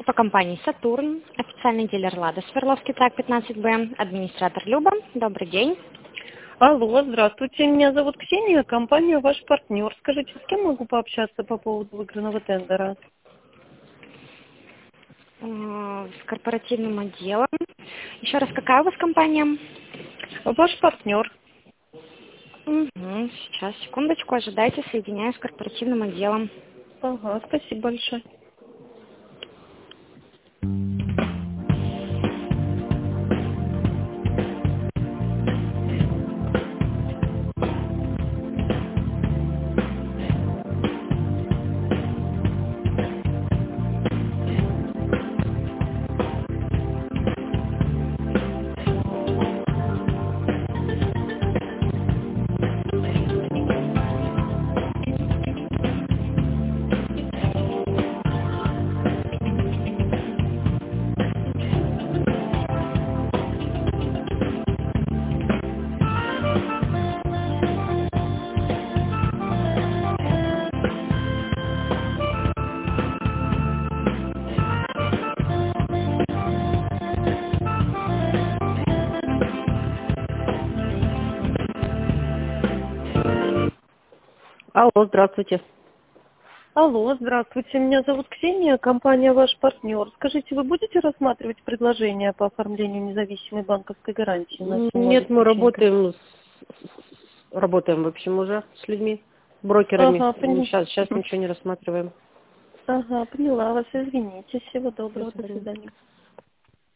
По компании «Сатурн», официальный дилер «Лада», Свердловский тракт 15Б, администратор Люба. Добрый день. Алло, здравствуйте. Меня зовут Ксения, компания «Ваш партнер». Скажите, с кем могу пообщаться по поводу выигранного тендера? С корпоративным отделом. Еще раз, какая у вас компания? Ваш партнер. Угу, сейчас, секундочку, ожидайте, соединяю с корпоративным отделом. Ага, спасибо большое. Алло, здравствуйте. Алло, здравствуйте. Меня зовут Ксения, компания «Ваш партнер». Скажите, вы будете рассматривать предложение по оформлению независимой банковской гарантии на сумму Нет, мы обеспечения? работаем в общем уже с людьми, брокерами. Ага, Сейчас ничего не рассматриваем. Ага, поняла вас. Извините. Всего доброго. До До свидания. свидания.